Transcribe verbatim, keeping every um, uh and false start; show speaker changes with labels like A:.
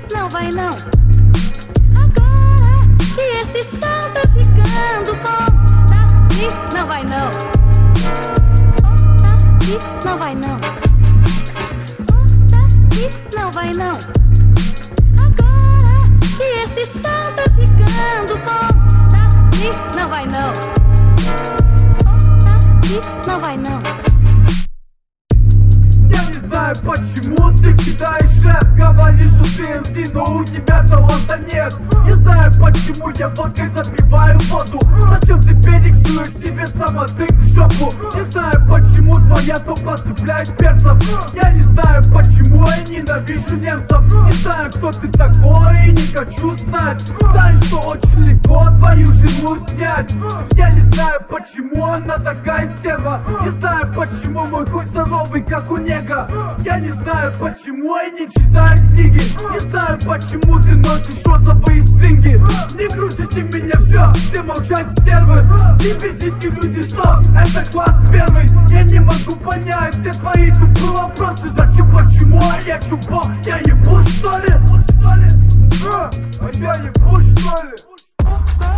A: não vai não. Agora que esse som tá ficando bom, daqui não vai não. Oh, daqui não vai não. Oh, daqui não vai não. Agora que esse som tá ficando bom, daqui não vai não. Oh, daqui não vai não.
B: Я не знаю почему ты кидаешь рэп. Говоришь, что ты эм си, но у тебя таланта нет. Не знаю почему я водкой запиваю воду. Зачем ты перексуешь себе самотык в жопу? Не знаю почему твоя топа цепляет перцев. Я не знаю почему я ненавижу немцев. Не знаю кто ты такой и не хочу знать. Знаю, что очень легко твою жену снять. Я не знаю почему она такая стерва. Не знаю почему мой хуй здоровый как у нега. Я не знаю почему я не читаю книги. Не знаю почему ты носишь розовые стринги. Не грузите меня все, все молчать стервы. Не везите люди, что это класс первый. Я не могу понять все твои тупые вопросы. Зачем, почему, а я чупа? Я ебу что ли? А я ебу что ли?